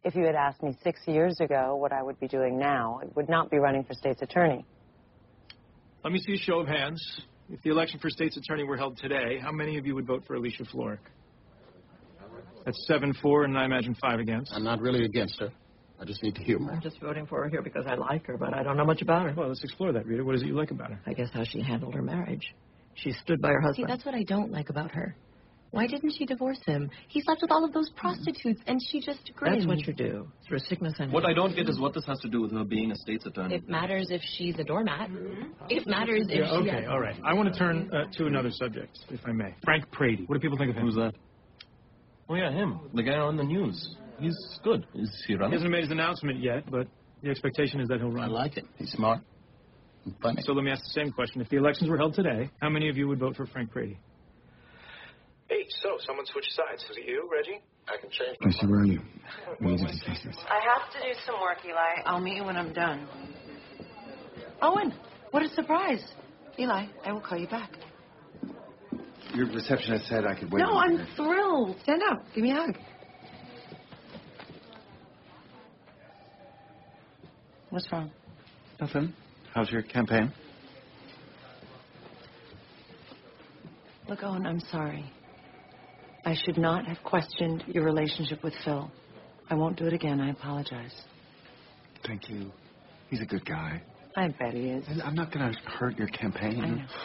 If you had asked me 6 years ago what I would be doing now, it would not be running for state's attorney. Let me see a show of hands. If the election for state's attorney were held today, how many of you would vote for Alicia Florrick? That's 7-4, and I imagine 5 against. I'm not really against her. I just need to hear more. I'm just voting for her here because I like her, but I don't know much about her. Well, let's explore that, Rita. What is it you like about her? I guess how she handled her marriage. She stood by her husband. See, that's what I don't like about her. Why didn't she divorce him? He slept with all of those prostitutes, and she just grinned. That's what you do. Through sickness and... What I don't get is what this has to do with her being a state's attorney. It matters if she's a doormat. It matters if she... Okay, all right. I want to turn to another subject, if I may. Frank Prady. What do people think of him? Who's that? Oh, yeah, him. The guy on the news. He's good. Is he running? He hasn't made his announcement yet, but the expectation is that he'll run. I like it. He's smart and funny. So let me ask the same question. If the elections were held today, how many of you would vote for Frank Prady? Hey, so someone switched sides. Was it you, Reggie? I can change. I see, where are you? We need to discuss this. I have to do some work, Eli. I'll meet you when I'm done. Owen, what a surprise. Eli, I will call you back. Your receptionist said I could wait. No, I'm thrilled. Stand up. Give me a hug. What's wrong? Nothing. How's your campaign? Look, Owen, I'm sorry. I should not have questioned your relationship with Phil. I won't do it again. I apologize. Thank you. He's a good guy. I bet he is. And I'm not going to hurt your campaign. I know.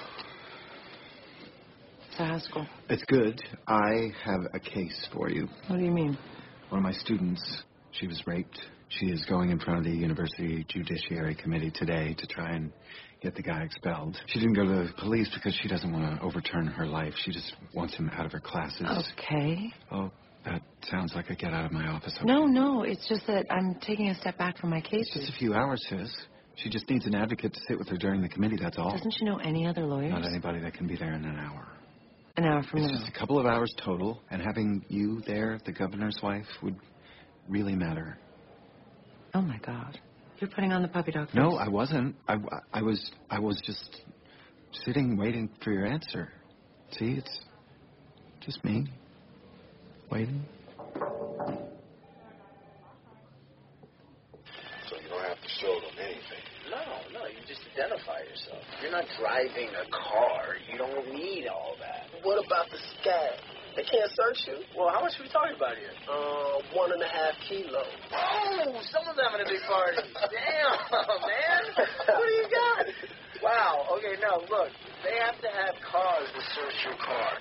So how's school? It's good. I have a case for you. What do you mean? One of my students, she was raped. She is going in front of the University Judiciary Committee today to try and get the guy expelled. She didn't go to the police because she doesn't want to overturn her life. She just wants him out of her classes. Okay. Oh, that sounds like a get out of my office. Okay. No. It's just that I'm taking a step back from my case. It's just a few hours, sis. She just needs an advocate to sit with her during the committee, that's all. Doesn't she know any other lawyers? Not anybody that can be there in an hour. An hour from now. It's just a couple of hours total, and having you there, the governor's wife, would really matter. Oh, my God. You're putting on the puppy dog face. No, I wasn't. I was just sitting, waiting for your answer. See, it's just me. Waiting. So you don't have to show them anything. No, you just identify yourself. You're not driving a car. You don't need all that. What about the scab? They can't search you. Well, how much are we talking about here? 1.5 kilos. Oh, someone's having a big party. Damn, man. What do you got? Wow. Okay, no, look. They have to have cars to search your car.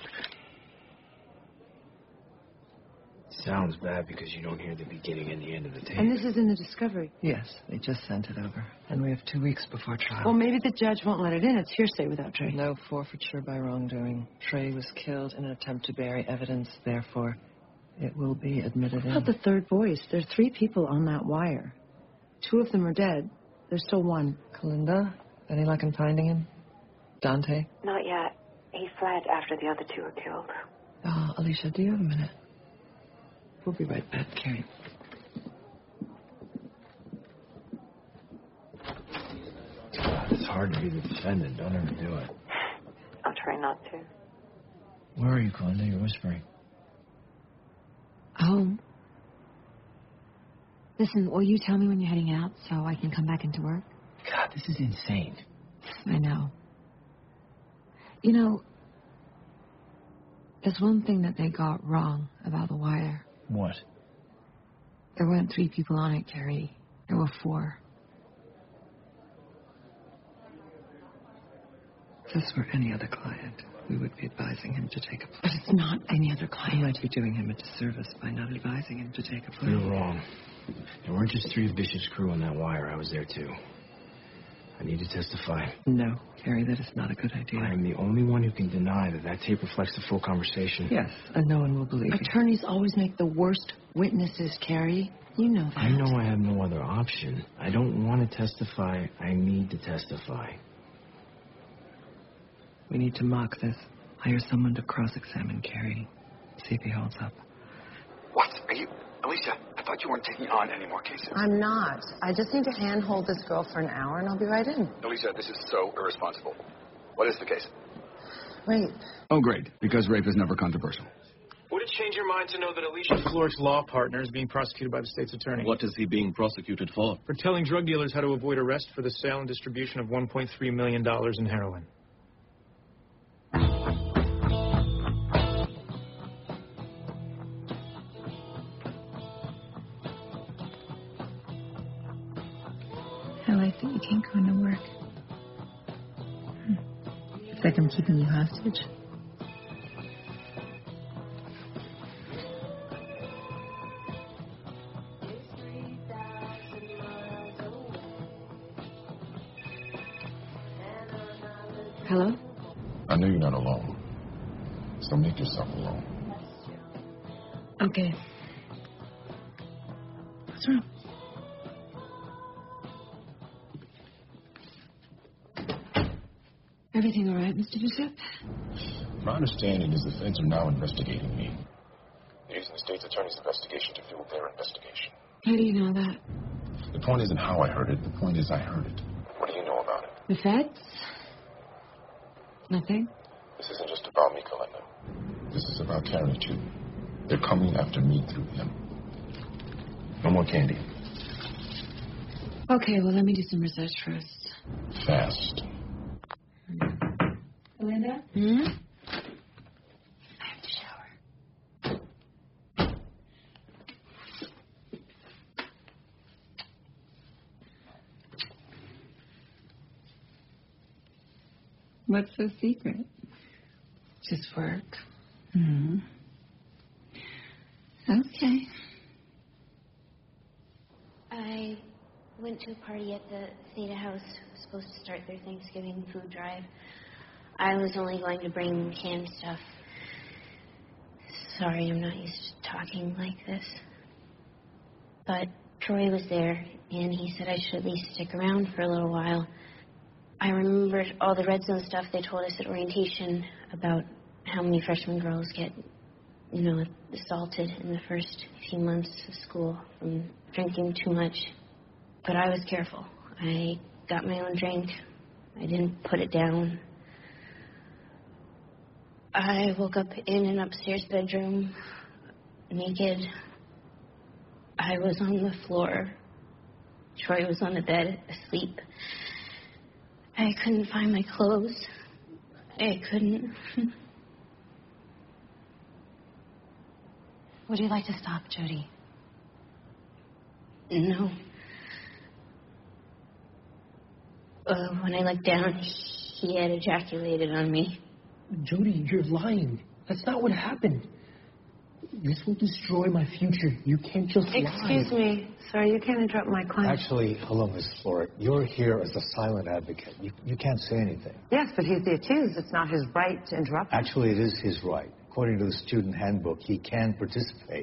Sounds bad because you don't hear the beginning and the end of the tape. And this is in the discovery. Yes, they just sent it over. And we have 2 weeks before trial. Well, maybe the judge won't let it in. It's hearsay without Trey. No forfeiture by wrongdoing. Trey was killed in an attempt to bury evidence. Therefore, it will be admitted in. How about the third voice? There are 3 people on that wire. 2 of them are dead. There's still 1. Kalinda? Any luck in finding him? Dante? Not yet. He fled after the other 2 were killed. Oh, Alicia, do you have a minute? We'll be right back, Carrie. It's hard to be the defendant. Don't ever do it. I'll try not to. Where are you, Kalinda? You're whispering. Home. Listen, will you tell me when you're heading out so I can come back into work? God, this is insane. I know. You know, there's one thing that they got wrong about the wire. What? There weren't 3 people on it, Carrie. There were 4. If this were any other client, we would be advising him to take a plea. But it's not any other client. We might be doing him a disservice by not advising him to take a plea. You're wrong. There weren't just 3 of Bishop's crew on that wire. I was there, too. I need to testify. No, Carrie, that is not a good idea. I am the only one who can deny that tape reflects the full conversation. Yes, and no one will believe you. Attorneys always make the worst witnesses, Carrie. You know that. I know I have no other option. I don't want to testify. I need to testify. We need to mock this. Hire someone to cross-examine Carrie. See if he holds up. What? Are you... Alicia, I thought you weren't taking on any more cases. I'm not. I just need to handhold this girl for an hour, and I'll be right in. Alicia, this is so irresponsible. What is the case? Rape. Oh, great. Because rape is never controversial. Who Would it change your mind to know that Alicia Florrick's law partner is being prosecuted by the state's attorney? What is he being prosecuted for? For telling drug dealers how to avoid arrest for the sale and distribution of $1.3 million in heroin. I like that you can't go into work. It's like I'm keeping you hostage. Hello? I know you're not alone. So make yourself alone. Okay. What's wrong? Everything all right, Mr. Bishop? My understanding is the feds are now investigating me. They're using the state's attorney's investigation to fuel their investigation. How do you know that? The point isn't how I heard it. The point is I heard it. What do you know about it? The feds? Nothing. This isn't just about me, Kalinda. This is about Carrie, too. They're coming after me through him. No more candy. Okay, well, let me do some research first. Fast. Linda? Hmm? I have to shower. What's so secret? Just work. Mm-hmm. Okay. I went to a party at the Theta House. I was supposed to start their Thanksgiving food drive. I was only going to bring canned stuff. Sorry, I'm not used to talking like this. But Troy was there, and he said I should at least stick around for a little while. I remembered all the red zone stuff they told us at orientation about how many freshman girls get, assaulted in the first few months of school from drinking too much. But I was careful. I got my own drink. I didn't put it down. I woke up in an upstairs bedroom, naked. I was on the floor. Troy was on the bed, asleep. I couldn't find my clothes. I couldn't. Would you like to stop, Jody? No. When I looked down, he had ejaculated on me. Jody, you're lying. That's not what happened. This will destroy my future. You can't just lie. Excuse me. Sorry, you can't interrupt my client. Actually, hello, Miss Florrick. You're here as a silent advocate. You can't say anything. Yes, but he's the accused. It's not his right to interrupt. Actually, it is his right. According to the student handbook, he can participate.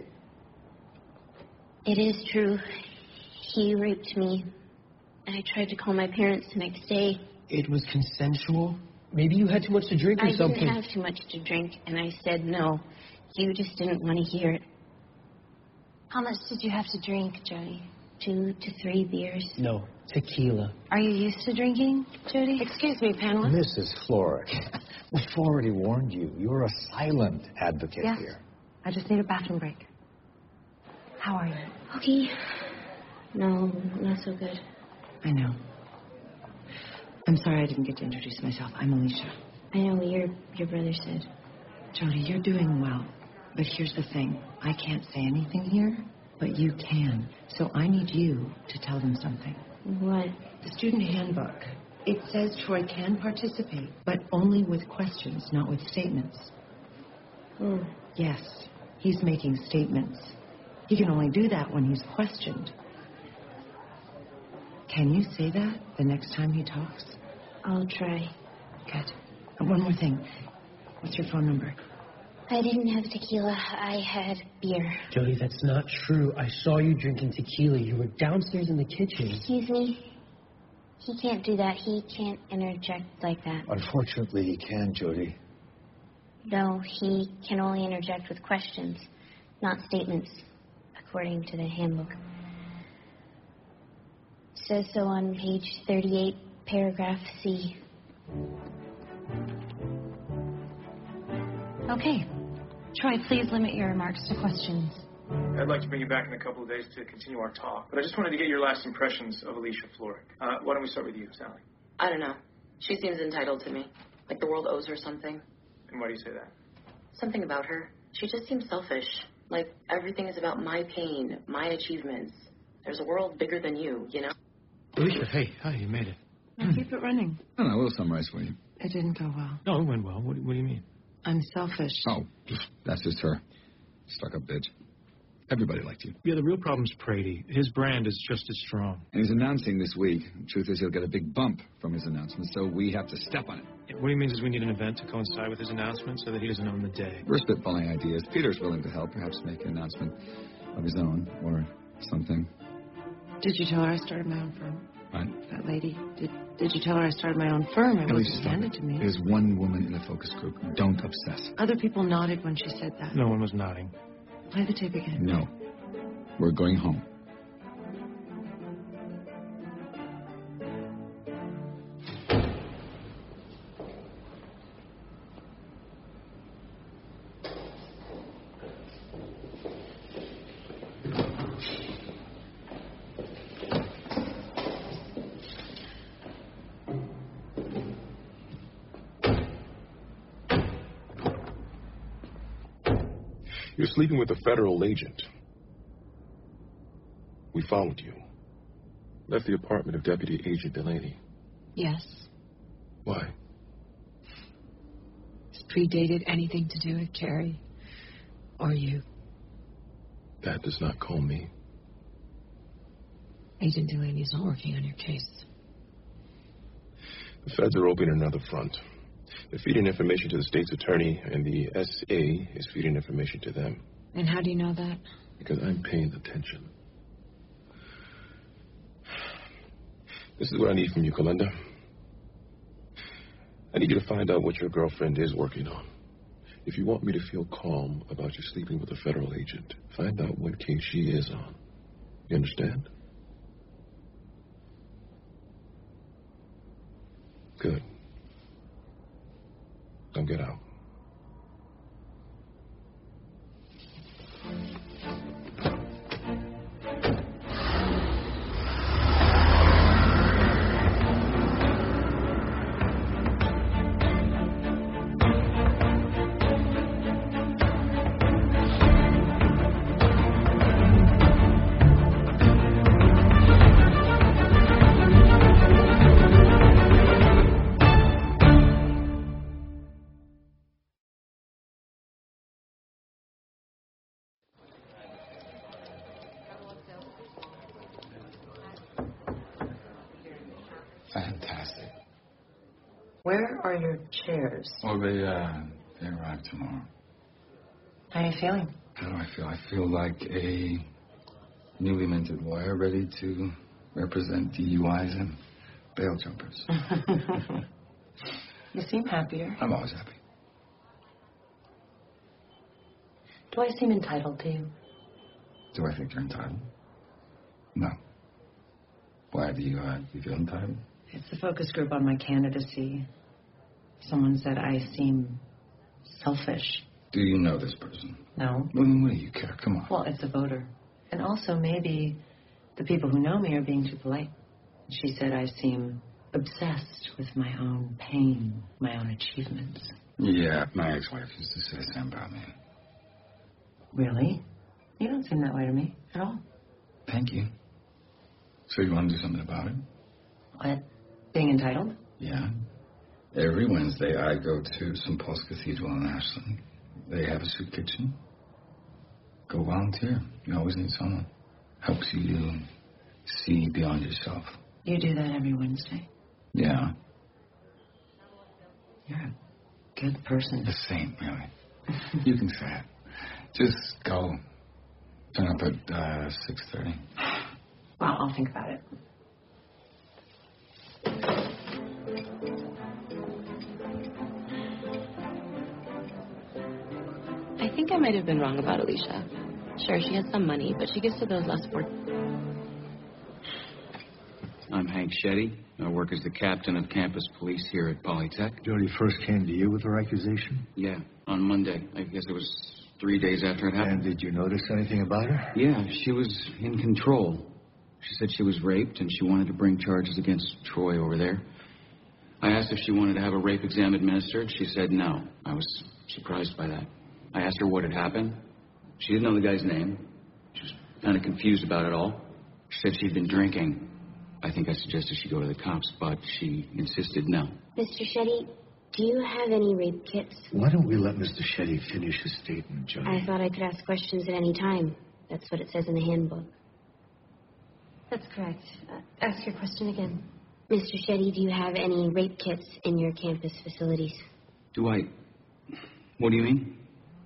It is true. He raped me. I tried to call my parents the next day. It was consensual? Maybe you had too much to drink or something. I didn't have too much to drink, and I said no. You just didn't want to hear it. How much did you have to drink, Jody? 2 to 3 beers. No, tequila. Are you used to drinking, Jody? Excuse me, Pamela. Mrs. Florrick, we've already warned you. You're a silent advocate Yes. here. I just need a bathroom break. How are you? Okay. No, not so good. I know. I'm sorry I didn't get to introduce myself. I'm Alicia. I know your brother said. Jody, you're doing well. But here's the thing. I can't say anything here, but you can. So I need you to tell them something. What? The student handbook. It says Troy can participate, but only with questions, not with statements. Oh. Yes, he's making statements. He can only do that when he's questioned. Can you say that the next time he talks? I'll try. Good. And one more thing. What's your phone number? I didn't have tequila. I had beer. Jody, that's not true. I saw you drinking tequila. You were downstairs in the kitchen. Excuse me? He can't do that. He can't interject like that. Unfortunately, he can, Jody. No, he can only interject with questions, not statements, according to the handbook. Says so on page 38, paragraph C. Okay. Troy, please limit your remarks to questions. I'd like to bring you back in a couple of days to continue our talk, but I just wanted to get your last impressions of Alicia Florrick. Why don't we start with you, Sally? I don't know. She seems entitled to me. Like the world owes her something. And why do you say that? Something about her. She just seems selfish. Like everything is about my pain, my achievements. There's a world bigger than you, you know? Alicia, hey, hi, you made it. Now keep it running. I don't know, we'll summarize for you. It didn't go well. No, it went well. What do you mean? I'm selfish. Oh, that's just her. Stuck-up bitch. Everybody liked you. Yeah, the real problem's Prady. His brand is just as strong. And he's announcing this week. The truth is he'll get a big bump from his announcement, so we have to step on it. What he means is we need an event to coincide with his announcement so that he doesn't own the day. We're spitballing ideas. Peter's willing to help, perhaps make an announcement of his own or something. Did you tell her I started my own firm? Right. That lady. Did you tell her I started my own firm? It was handed to me. There's one woman in the focus group. Don't obsess. Other people nodded when she said that. No one was nodding. Play the tape again. No. We're going home. You're sleeping with a federal agent. We followed you. Left the apartment of Deputy Agent Delaney. Yes. Why? This predated anything to do with Carrie. Or you. That does not call me. Agent Delaney's not working on your case. The feds are opening another front. They're feeding information to the state's attorney, and the SA is feeding information to them. And how do you know that? Because I'm paying attention. This is what I need from you, Kalinda. I need you to find out what your girlfriend is working on. If you want me to feel calm about you sleeping with a federal agent, find out what case she is on. You understand? Good. Don't get out. Fantastic. Where are your chairs? Oh, they arrive tomorrow. How are you feeling? How do I feel? I feel like a newly minted lawyer ready to represent DUIs and bail jumpers. You seem happier. I'm always happy. Do I seem entitled to you? Do I think you're entitled? No. Why do you feel entitled? It's the focus group on my candidacy. Someone said I seem selfish. Do you know this person? No. Well, then what do you care? Come on. Well, it's a voter. And also maybe the people who know me are being too polite. She said I seem obsessed with my own pain, my own achievements. Yeah, my ex-wife used to say the same about me. Really? You don't seem that way to me at all. Thank you. So you want to do something about it? What? Being entitled? Yeah. Every Wednesday I go to St. Paul's Cathedral in Ashland. They have a soup kitchen. Go volunteer. You always need someone. Helps you to see beyond yourself. You do that every Wednesday? Yeah. You're a good person. The same, really. You can say it. Just go. Turn up at 6:30. Well, I'll think about it. I think I might have been wrong about Alicia. Sure, she has some money, but she gives to those less fortunate. I'm Hank Shetty. I work as the captain of campus police here at Polytech. Jody first came to you with her accusation? Yeah, on Monday. I guess it was 3 days after it happened. And did you notice anything about her? Yeah, she was in control. She said she was raped and she wanted to bring charges against Troy over there. I asked if she wanted to have a rape exam administered. She said no. I was surprised by that. I asked her what had happened. She didn't know the guy's name. She was kind of confused about it all. She said she'd been drinking. I think I suggested she go to the cops, but she insisted no. Mr. Shetty, do you have any rape kits? Why don't we let Mr. Shetty finish his statement, Johnny? I thought I could ask questions at any time. That's what it says in the handbook. That's correct. Ask your question again. Mr. Shetty, do you have any rape kits in your campus facilities? Do I? What do you mean?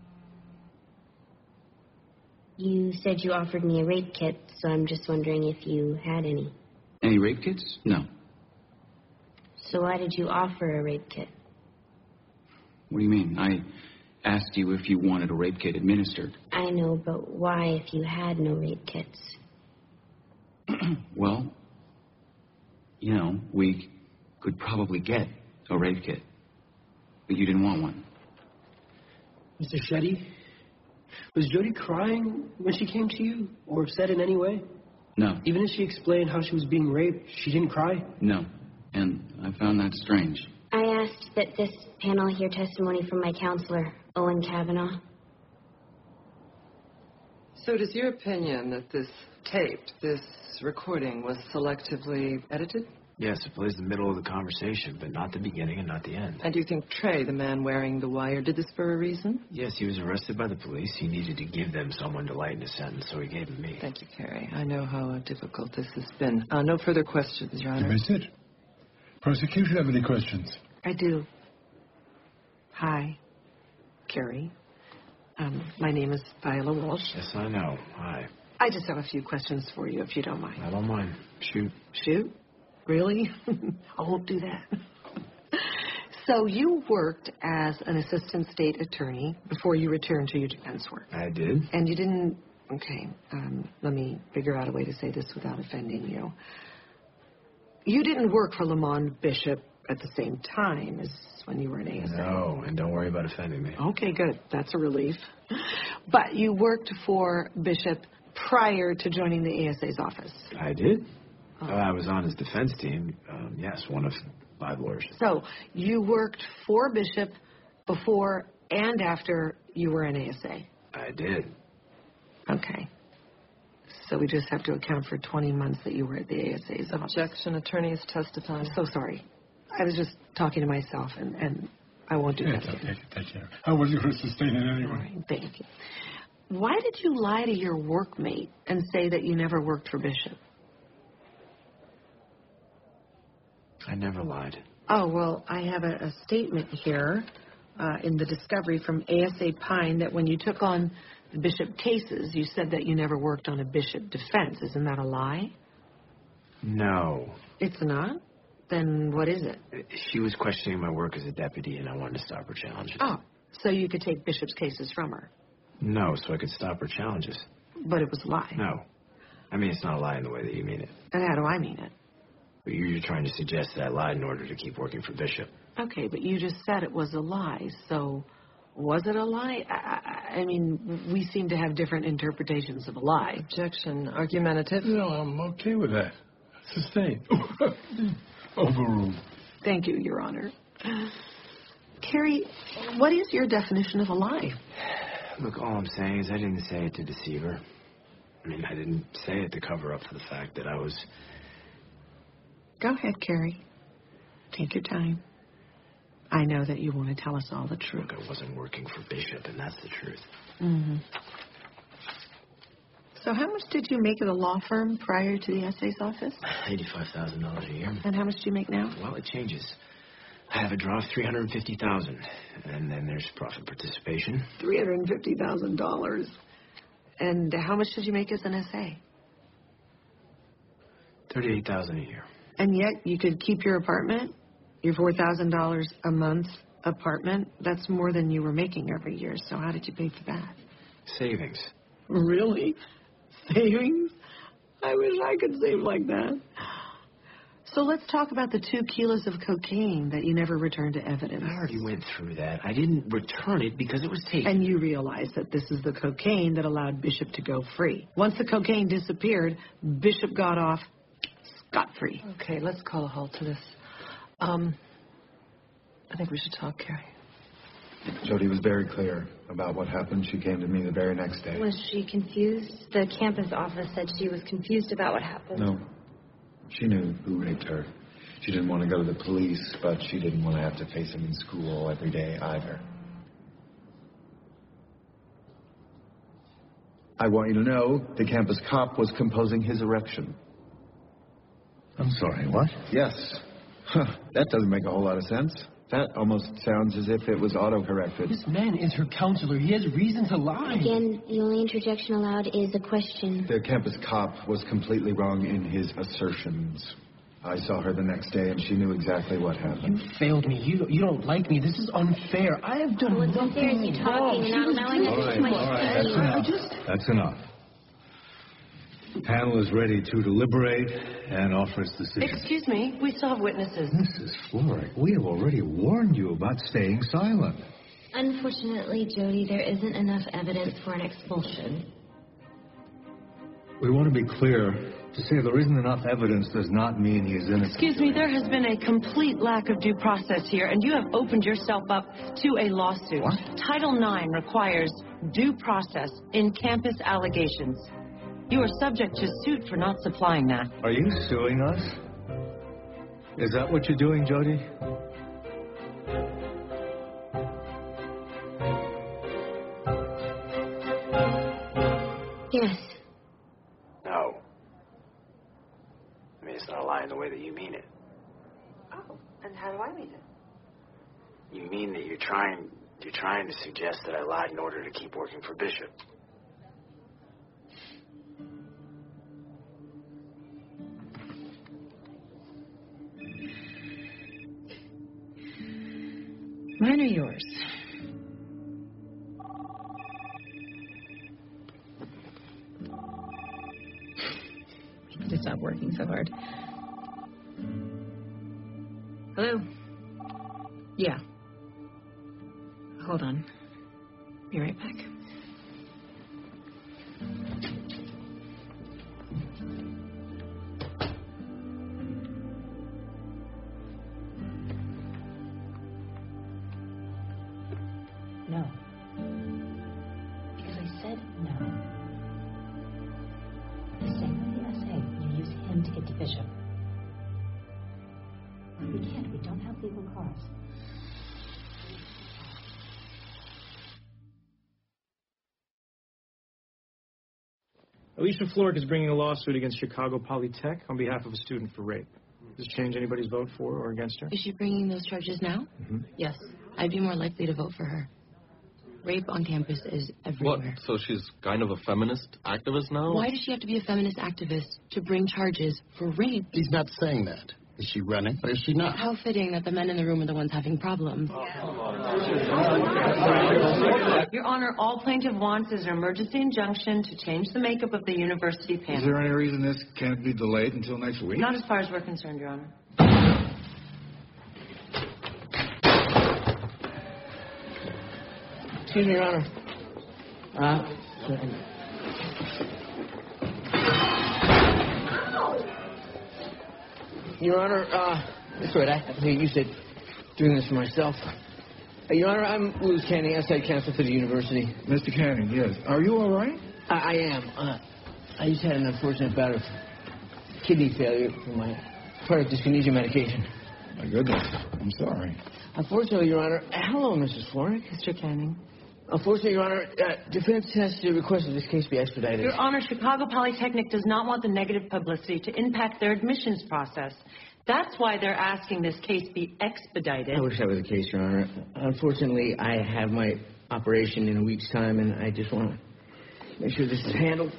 You said you offered me a rape kit, so I'm just wondering if you had any. Any rape kits? No. So why did you offer a rape kit? What do you mean? I asked you if you wanted a rape kit administered. I know, but why if you had no rape kits? Well, you know, we could probably get a rape kit, but you didn't want one. Mr. Shetty, was Jody crying when she came to you, or upset in any way? No. Even if she explained how she was being raped, she didn't cry? No. And I found that strange. I asked that this panel hear testimony from my counselor, Owen Kavanaugh. So it is your opinion that this tape, this recording, was selectively edited? Yes, it plays the middle of the conversation, but not the beginning and not the end. And you think Trey, the man wearing the wire, did this for a reason? Yes, he was arrested by the police. He needed to give them someone to lighten his sentence, so he gave him me. Thank you, Carrie. I know how difficult this has been. No further questions, Your Honor. You may sit. Prosecution have any questions? I do. Hi, Carrie. My name is Viola Walsh. Yes, I know. Hi. I just have a few questions for you, if you don't mind. I don't mind. Shoot. Shoot? Really? I won't do that. So you worked as an assistant state attorney before you returned to your defense work. I did. And you didn't... Okay, let me figure out a way to say this without offending you. You didn't work for Lamont Bishop at the same time as when you were an ASA. No, and don't worry about offending me. Okay, good. That's a relief. But you worked for Bishop prior to joining the ASA's office. I did. I was on his defense team. Yes, one of 5 lawyers. So you worked for Bishop before and after you were an ASA. I did. Okay. So we just have to account for 20 months that you were at the ASA's office. Objection. Attorney is testifying. I'm so sorry. I was just talking to myself, and I won't do that again. Thank you. How was your sustaining anyway? All right, thank you. Why did you lie to your workmate and say that you never worked for Bishop? I never lied. Oh, well, I have a statement here in the discovery from ASA Pine that when you took on the Bishop cases, you said that you never worked on a Bishop defense. Isn't that a lie? No. It's not? Then what is it? She was questioning my work as a deputy, and I wanted to stop her challenges. Oh, so you could take Bishop's cases from her? No, so I could stop her challenges. But it was a lie. No. I mean, it's not a lie in the way that you mean it. And how do I mean it? But you're trying to suggest that I lied in order to keep working for Bishop. Okay, but you just said it was a lie, so was it a lie? I mean, we seem to have different interpretations of a lie. Objection. Argumentative. No, I'm okay with that. Sustained. Overruled. Thank you, Your Honor. Carrie, what is your definition of a lie? Look, all I'm saying is I didn't say it to deceive her. I mean, I didn't say it to cover up for the fact that I was... Go ahead, Carrie. Take your time. I know that you want to tell us all the truth. Look, I wasn't working for Bishop, and that's the truth. Mm-hmm. So how much did you make at a law firm prior to the SA's office? $85,000 a year. And how much do you make now? Well, it changes. I have a draw of $350,000, and then there's profit participation. $350,000. And how much did you make as an SA? $38,000 a year. And yet you could keep your apartment, your $4,000 a month apartment. That's more than you were making every year. So how did you pay for that? Savings. Really? Savings? I wish I could save like that. So let's talk about the 2 kilos of cocaine that you never returned to evidence. I already went through that. I didn't return it because it was taken. And you realize that this is the cocaine that allowed Bishop to go free. Once the cocaine disappeared, Bishop got off scot-free. Okay, let's call a halt to this. I think we should talk, Carrie. Jody was very clear about what happened. She came to me the very next day. Was she confused? The campus office said she was confused about what happened. No. She knew who raped her. She didn't want to go to the police, but she didn't want to have to face him in school every day either. I want you to know the campus cop was composing his erection. I'm sorry, what? Yes. That doesn't make a whole lot of sense. That almost sounds as if it was auto-corrected. This man is her counselor. He has reason to lie. Again, the only interjection allowed is a question. The campus cop was completely wrong in his assertions. I saw her the next day, and she knew exactly what happened. You failed me. You don't like me. This is unfair. I have done What's unfair is you talking and not knowing That's enough. The panel is ready to deliberate and offer its decision. Excuse me, we still have witnesses. Mrs. Florek, we have already warned you about staying silent. Unfortunately, Jody, there isn't enough evidence for an expulsion. We want to be clear. To say there isn't enough evidence does not mean he is innocent. Excuse me, there has been a complete lack of due process here, and you have opened yourself up to a lawsuit. What? Title IX requires due process in campus allegations. You are subject to suit for not supplying that. Are you suing us? Is that what you're doing, Jody? Yes. No. I mean, it's not a lie in the way that you mean it. Oh, and how do I mean it? You mean that you're trying to suggest that I lied in order to keep working for Bishop. Mine or yours? Just stop working so hard. Hello? Yeah. Hold on. Be right back. No. Because I said no. The same with the SA. You use him to get to Bishop. We can't. We don't have legal cause. Alicia Florek is bringing a lawsuit against Chicago Polytech on behalf of a student for rape. Does this change anybody's vote for or against her? Is she bringing those charges now? Mm-hmm. Yes. I'd be more likely to vote for her. Rape on campus is everywhere. What? So she's kind of a feminist activist now? Why does she have to be a feminist activist to bring charges for rape? He's not saying that. Is she running or is she not? How fitting that the men in the room are the ones having problems. Your Honor, all plaintiff wants is an emergency injunction to change the makeup of the university panel. Is there any reason this can't be delayed until next week? Not as far as we're concerned, Your Honor. Excuse me, Your Honor. Your Honor, that's right. I think you said doing this for myself. Your Honor, I'm Louis Canning, outside counsel for the university. Mr. Canning, yes. Are you all right? I am. I just had an unfortunate bout of kidney failure from my product dyskinesia medication. My goodness. I'm sorry. Unfortunately, Your Honor... Hello, Mrs. Florek. Mr. Canning. Unfortunately, Your Honor, defense has requested this case be expedited. Your Honor, Chicago Polytechnic does not want the negative publicity to impact their admissions process. That's why they're asking this case be expedited. I wish that was the case, Your Honor. Unfortunately, I have my operation in a week's time, and I just want to make sure this is handled.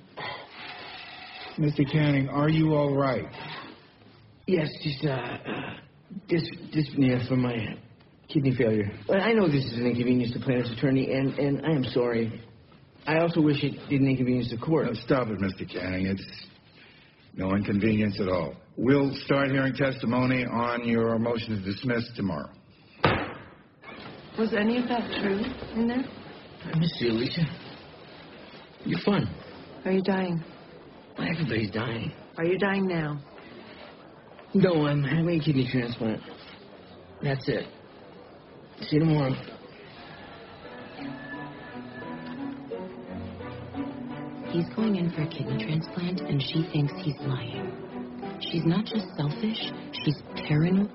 Mr. Canning, are you all right? Yes, just dyspnea from my kidney failure. But I know this is an inconvenience to plaintiff's attorney, and I am sorry. I also wish it didn't inconvenience the court. Stop it, Mr. Canning. No inconvenience at all. We'll start hearing testimony on your motion to dismiss tomorrow. Was any of that true in there? I miss you, Alicia. You're fun. Are you dying? Everybody's dying. Are you dying now? No, I'm having a kidney transplant. That's it. See you tomorrow. He's going in for a kidney transplant, and she thinks he's lying. She's not just selfish, she's paranoid.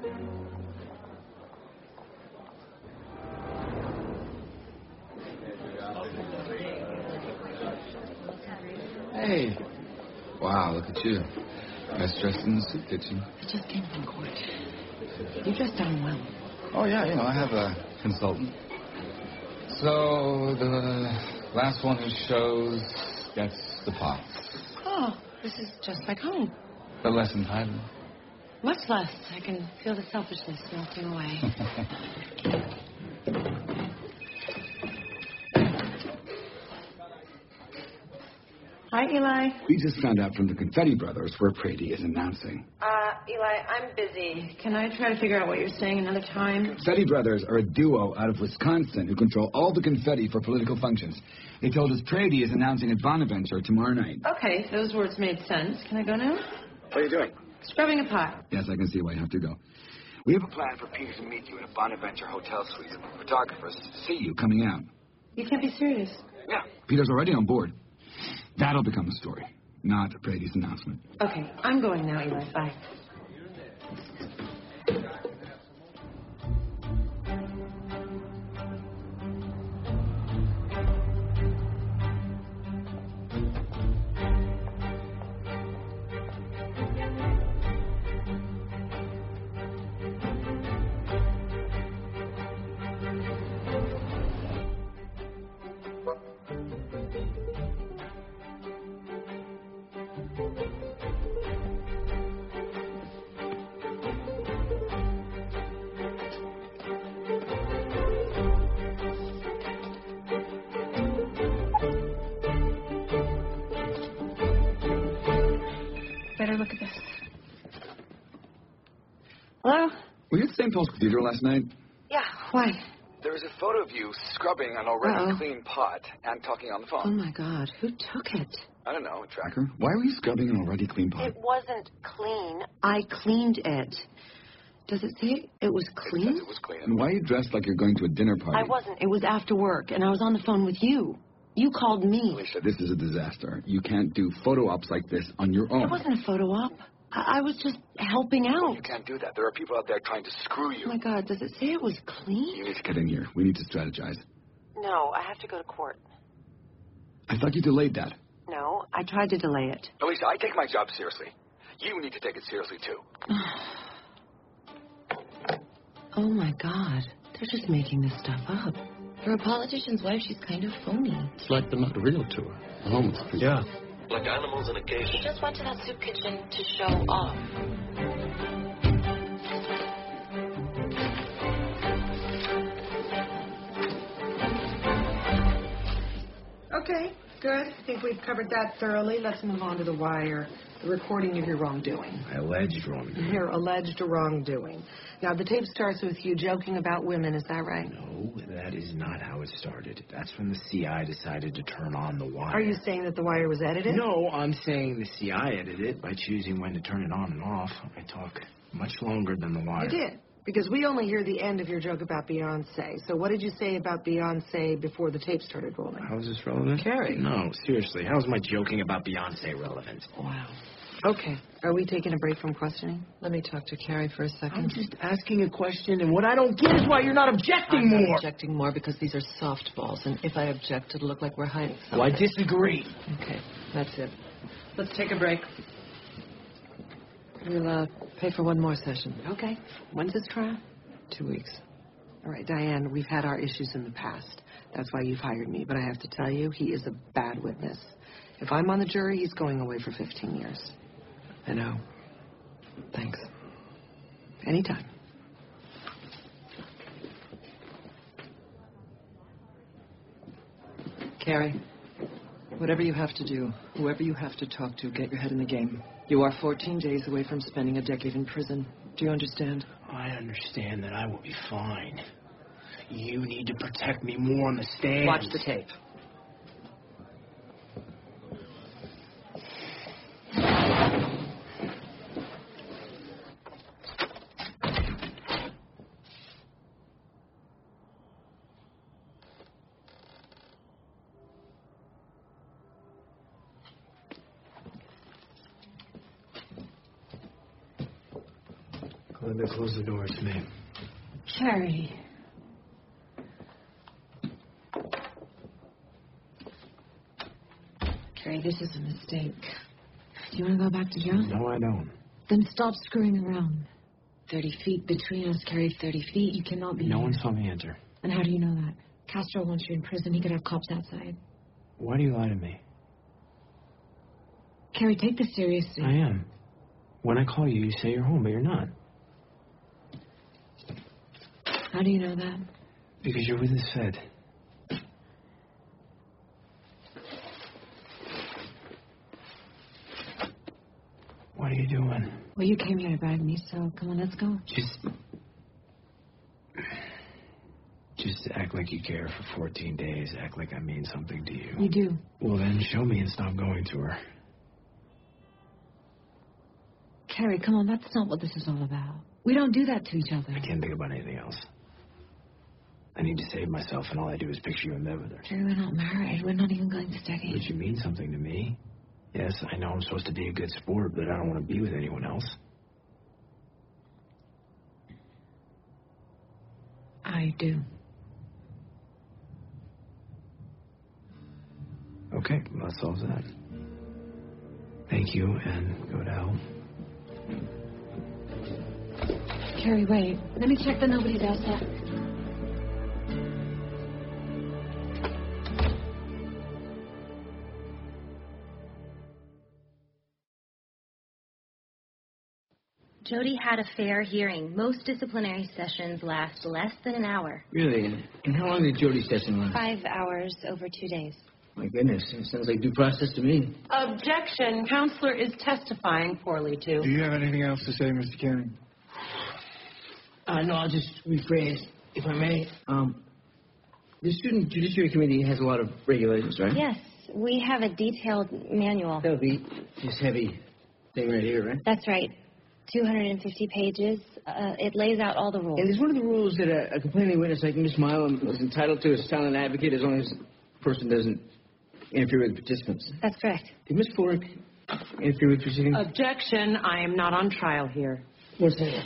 Hey. Wow, look at you. Best dressed in the soup kitchen. I just came from court. You dressed down well. Oh, yeah, I have a consultant. So, the last one who shows gets the pots. Oh, this is just like home. But less entitled. Much less. I can feel the selfishness melting away. Hi, Eli. We just found out from the Confetti Brothers where Prady is announcing. Eli, I'm busy. Can I try to figure out what you're saying another time? Confetti Brothers are a duo out of Wisconsin who control all the confetti for political functions. They told us Prady is announcing at Bonaventure tomorrow night. Okay, those words made sense. Can I go now? What are you doing? Scrubbing a pot. Yes, I can see why you have to go. We have a plan for Peter to meet you in a Bonaventure hotel suite. Photographers see you coming out. You can't be serious. Yeah. Peter's already on board. That'll become a story, not Brady's announcement. Okay, I'm going now, Eli. Bye. Better look at this. Hello? Were you at St. Paul's Cathedral last night? Yeah, why? There was a photo of you scrubbing an already clean pot and talking on the Oh, phone. my God. Who took it? I don't know, a tracker. Why were you scrubbing an already clean pot? It wasn't clean. I cleaned it. Does it say it was clean? It says it was clean. And why are you dressed like you're going to a dinner party? I wasn't. It was after work, and I was on the phone with you. You called me. Alicia, this is a disaster. You can't do photo ops like this on your own. It wasn't a photo op. I was just helping out. Well, you can't do that. There are people out there trying to screw you. Oh, my God. Does it say it was clean? You need to get in here. We need to strategize. No, I have to go to court. I thought you delayed that. No, I tried to delay it. Alicia, I take my job seriously. You need to take it seriously, too. Oh, my God. They're just making this stuff up. For a politician's wife, she's kind of phony. It's like they're not real to her. The homeless people. Yeah. Like animals in a cage. She just went to that soup kitchen to show off. Okay, good. I think we've covered that thoroughly. Let's move on to the wire. The recording of your wrongdoing. Alleged wrongdoing. Your alleged wrongdoing. Now, the tape starts with you joking about women, is that right? No, that is not how it started. That's when the CI decided to turn on the wire. Are you saying that the wire was edited? No, I'm saying the CI edited it by choosing when to turn it on and off. I talk much longer than the wire. You did. Because we only hear the end of your joke about Beyonce. So what did you say about Beyonce before the tape started rolling? How is this relevant? Carrie. No, seriously. How is my joking about Beyonce relevant? Wow. Okay. Are we taking a break from questioning? Let me talk to Carrie for a second. I'm just asking a question, and what I don't get is why you're not objecting I'm more. not objecting more because these are softballs, and if I object, it'll look like we're hiding something. Well, I disagree. Okay, that's it. Let's take a break. We'll pay for one more session. Okay. When's this trial? 2 weeks. All right, Diane, we've had our issues in the past. That's why you've hired me. But I have to tell you, he is a bad witness. If I'm on the jury, he's going away for 15 years. I know. Thanks. Anytime. Carrie, Whatever you have to do, whoever you have to talk to, get your head in the game. You are 14 days away from spending a decade in prison. Do you understand? I understand that I will be fine. You need to protect me more on the stand. Watch the tape. Glad they closed the doors to me. Carrie. Carrie, this is a mistake. Do you want to go back to jail? No, I don't. Then stop screwing around. 30 feet between us, Carrie, 30 feet. You cannot be No here. one saw me enter. And how do you know that? Castro wants you in prison. He could have cops outside. Why do you lie to me? Carrie, take this seriously. I am. When I call you, you say you're home, but you're not. How do you know that? Because you're with the Fed. What are you doing? Well, you came here to bag me, so come on, let's go. Just act like you care for 14 days. Act like I mean something to you. You do. Well, then show me and stop going to her. Carrie, come on, that's not what this is all about. We don't do that to each other. I can't think about anything else. I need to save myself, and all I do is picture you in bed with her. Carrie, we're not married. We're not even going steady. But you mean something to me. Yes, I know I'm supposed to be a good sport, but I don't want to be with anyone else. I do. Okay, well, that solves that. Thank you, and go to hell. Carrie, wait. Let me check that nobody's outside. Jody had a fair hearing. Most disciplinary sessions last less than an hour. Really? And how long did Jody's session last? 5 hours over 2 days. My goodness, it sounds like due process to me. Objection. Counselor is testifying poorly, too. Do you have anything else to say, Mr. Cannon? No, I'll just rephrase, if I may. The Student Judiciary Committee has a lot of regulations, right? Yes, we have a detailed manual. That'll be this heavy thing right here, right? That's right. 250 pages. It lays out all the rules. And is one of the rules that a complaining witness like Ms. Milam is entitled to a silent advocate as long as the person doesn't interfere with participants? That's correct. Did Ms. Florek interfere with proceedings? Objection. I am not on trial here. What's that?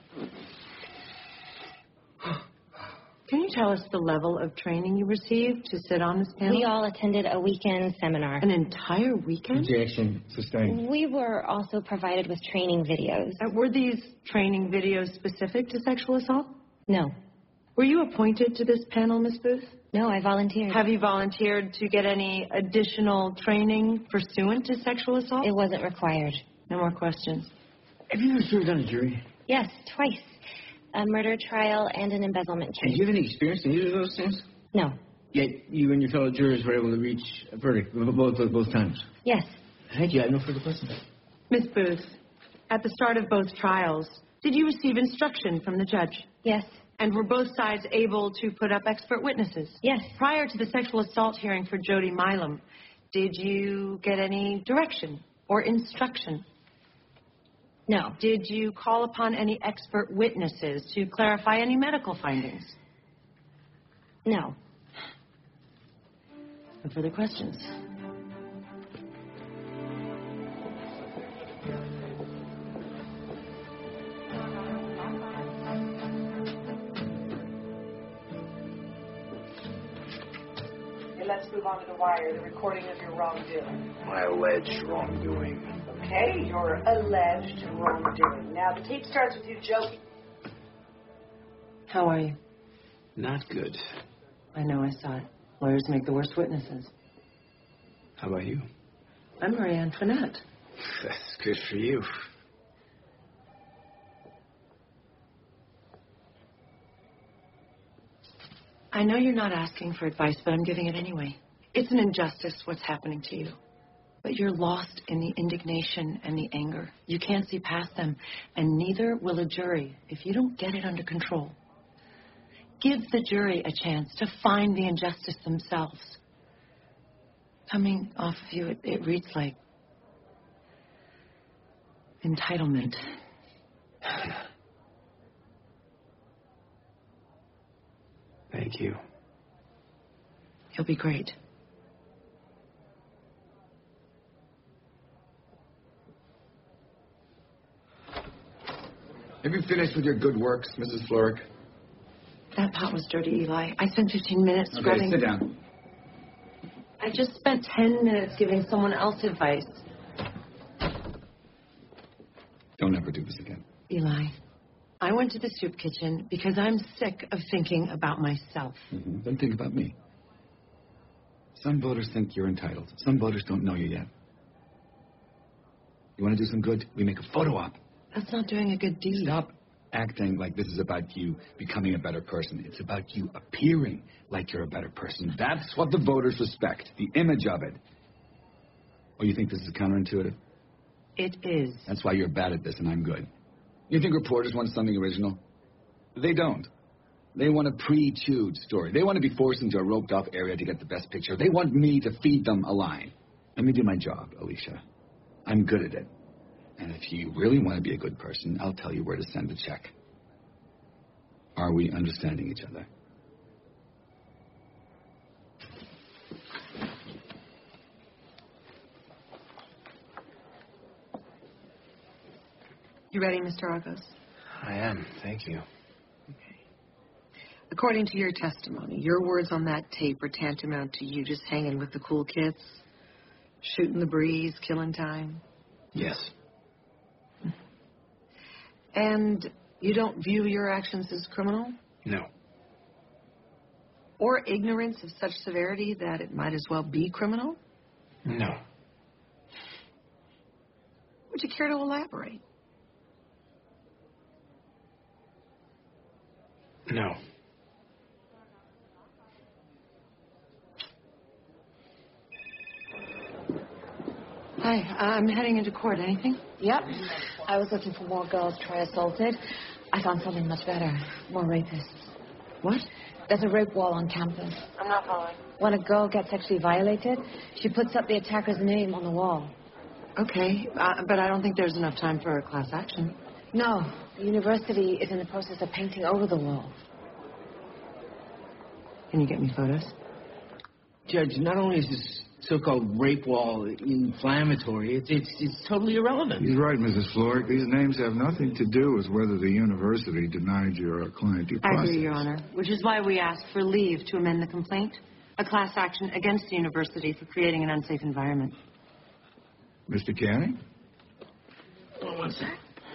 Can you tell us the level of training you received to sit on this panel? We all attended a weekend seminar. An entire weekend? Objection. Sustained. We were also provided with training videos. Were these training videos specific to sexual assault? No. Were you appointed to this panel, Ms. Booth? No, I volunteered. Have you volunteered to get any additional training pursuant to sexual assault? It wasn't required. No more questions. Have you ever served on a jury? Yes, twice. A murder trial and an embezzlement case. Do you have any experience in either of those things? No. Yet you and your fellow jurors were able to reach a verdict both times? Yes. Thank you. I have no further questions. Ms. Booth, at the start of both trials, did you receive instruction from the judge? Yes. And were both sides able to put up expert witnesses? Yes. Prior to the sexual assault hearing for Jody Milam, did you get any direction or instruction? No. Did you call upon any expert witnesses to clarify any medical findings? No. No further questions. Let's move on to the wire, the recording of your wrongdoing. My alleged wrongdoing. Okay, your alleged wrongdoing. Now, the tape starts with you, Jody. How are you? Not good. I know, I saw it. Lawyers make the worst witnesses. How about you? I'm Marie Antoinette. That's good for you. I know you're not asking for advice, but I'm giving it anyway. It's an injustice what's happening to you. But you're lost in the indignation and the anger. You can't see past them, and neither will a jury if you don't get it under control. Give the jury a chance to find the injustice themselves. Coming off of you, it reads like entitlement. Thank you. You'll be great. Have you finished with your good works, Mrs. Florrick? That pot was dirty, Eli. I spent 15 minutes scrubbing. Okay, sit down. I just spent 10 minutes giving someone else advice. Don't ever do this again. Eli, I went to the soup kitchen because I'm sick of thinking about myself. Mm-hmm. Then think about me. Some voters think you're entitled. Some voters don't know you yet. You want to do some good? We make a photo op. That's not doing a good deed. Stop acting like this is about you becoming a better person. It's about you appearing like you're a better person. That's what the voters respect, the image of it. Oh, you think this is counterintuitive? It is. That's why you're bad at this and I'm good. You think reporters want something original? They don't. They want a pre-chewed story. They want to be forced into a roped-off area to get the best picture. They want me to feed them a line. Let me do my job, Alicia. I'm good at it. And if you really want to be a good person, I'll tell you where to send the check. Are we understanding each other? You ready, Mr. Argos? I am. Thank you. According to your testimony, your words on that tape are tantamount to you just hanging with the cool kids, shooting the breeze, killing time. Yes. And you don't view your actions as criminal? No. Or ignorance of such severity that it might as well be criminal? No. Would you care to elaborate? No. Hi, I'm heading into court. Anything? Yep. I was looking for more girls Troy assaulted. I found something much better. More rapists. What? There's a rape wall on campus. I'm not following. When a girl gets sexually violated, she puts up the attacker's name on the wall. Okay, but I don't think there's enough time for a class action. No. The university is in the process of painting over the wall. Can you get me photos? Judge, not only is this so-called rape wall inflammatory, it's totally irrelevant. He's right, Mrs. Florrick. These names have nothing to do with whether the university denied your client due process. I agree, Your Honor, which is why we asked for leave to amend the complaint, a class action against the university for creating an unsafe environment. Mr. Canning? Oh, one sec.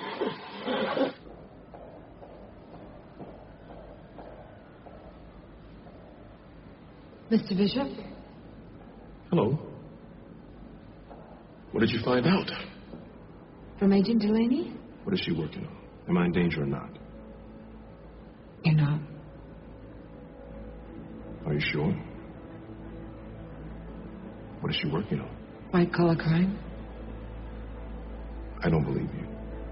Mr. Bishop? Hello. What did you find out? From Agent Delaney? What is she working on? Am I in danger or not? You're not. Are you sure? What is she working on? White collar crime? I don't believe you.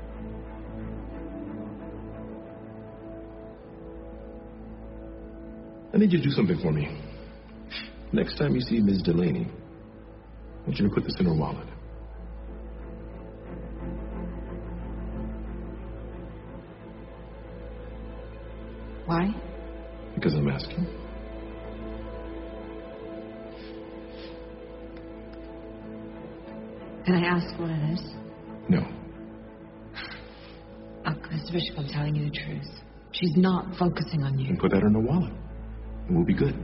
I need you to do something for me. Next time you see Ms. Delaney, I want you to put this in her wallet. Why? Because I'm asking. Can I ask what it is? No. Look, Mr. Bishop, I'm telling you the truth. She's not focusing on you. And put that in her wallet. And we'll be good.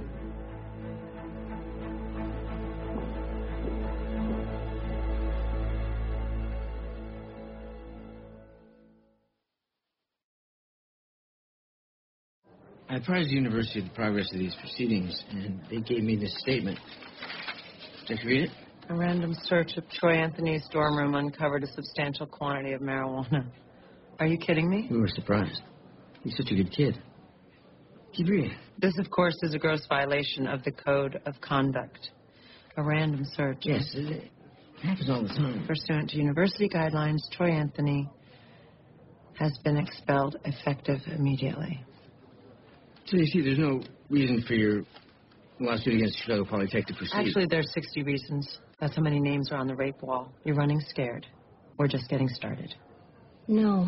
I apprised the university of the progress of these proceedings, and they gave me this statement. Did you read it? A random search of Troy Anthony's dorm room uncovered a substantial quantity of marijuana. Are you kidding me? We were surprised. He's such a good kid. Keep reading. This, of course, is a gross violation of the Code of Conduct. A random search. Yes, it happens all the time. Pursuant to university guidelines, Troy Anthony has been expelled effective immediately. So you see, there's no reason for your lawsuit against Chicago Polytech to proceed. Actually, there's 60 reasons. That's how many names are on the rape wall. You're running scared. We're just getting started. No.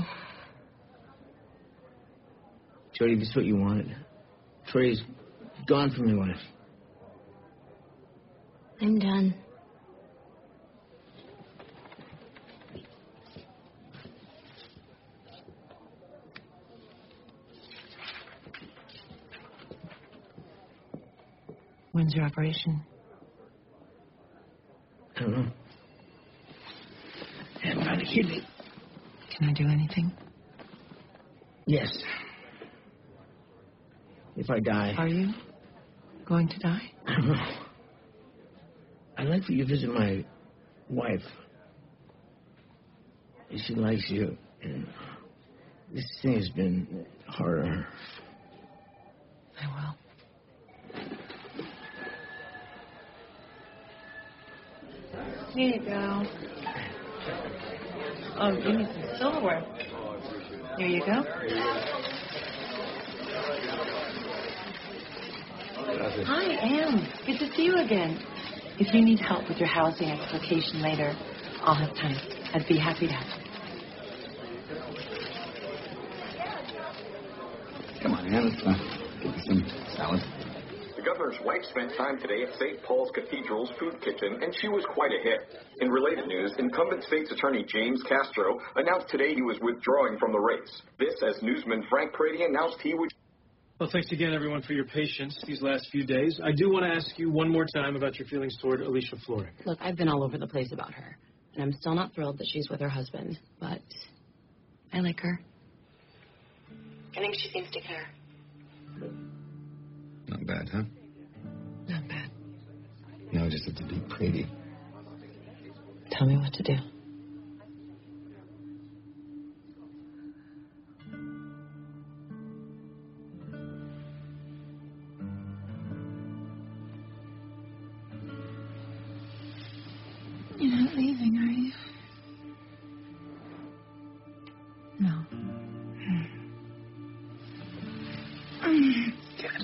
Jody, this is what you wanted. Troy's gone from your life. I'm done. When's your operation? I don't know. I haven't found a kidney. Can I do anything? Yes. If I die. Are you going to die? I don't know. I'd like for you to visit my wife. She likes you. And this thing has been hard on her. I will. Here you go. Oh, give me some silverware. Here you go. Hi, Anne. Good to see you again. If you need help with your housing application later, I'll have time. I'd be happy to help. Come on, Anne. Let's get you some salad. The governor's wife spent time today at St. Paul's Cathedral's food kitchen, and she was quite a hit. In related news, incumbent state's attorney James Castro announced today he was withdrawing from the race. This as newsman Frank Prady announced he would... Well, thanks again, everyone, for your patience these last few days. I do want to ask you one more time about your feelings toward Alicia Florek. Look, I've been all over the place about her, and I'm still not thrilled that she's with her husband, but I like her. I think she seems to care. Not bad, huh? Not bad. Now I just have to be pretty. Tell me what to do. You're not leaving, are you? No. Good.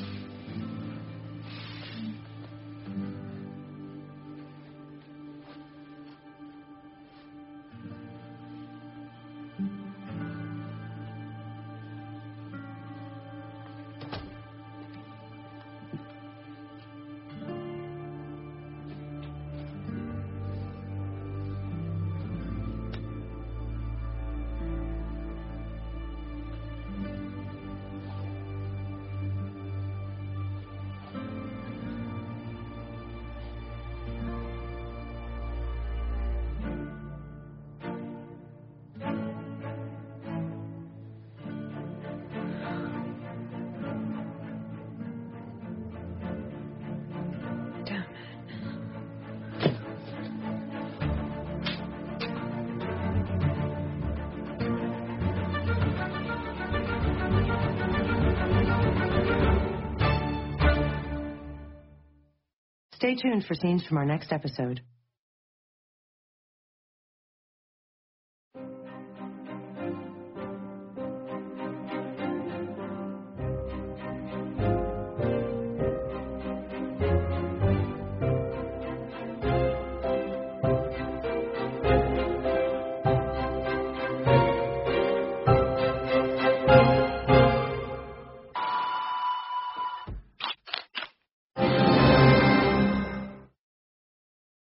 Stay tuned for scenes from our next episode.